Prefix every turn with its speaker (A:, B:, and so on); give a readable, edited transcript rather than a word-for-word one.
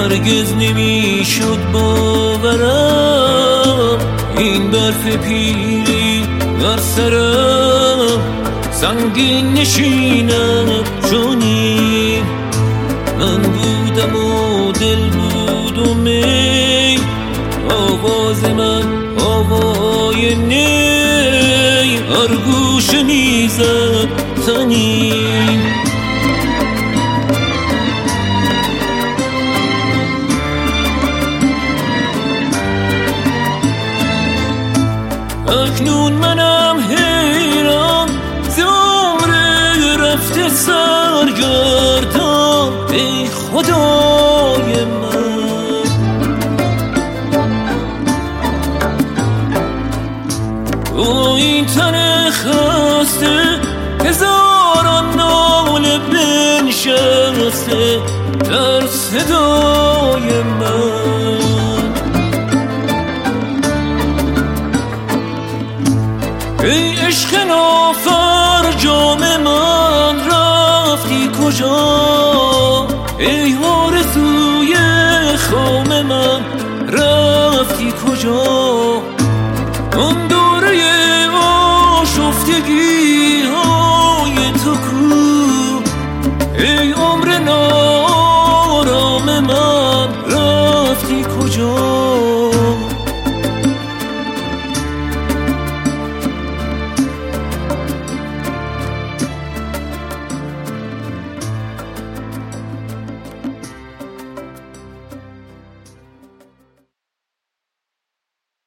A: هرگز نمیشد باورم این برف پیری بر سرم سنگین نشینم چونی من بودم و دل بود و می آواز من آوای نی هر گوش میزد تنی اکنون منم حیران ز عمر رفته سرگردان ای خدای من با این تن خسته هزاران ناله بنشسته در صدای من ای عشق نافر جام من رفتی کجا ای آرزوی خام من رفتی کجا اون دوره آشفتگی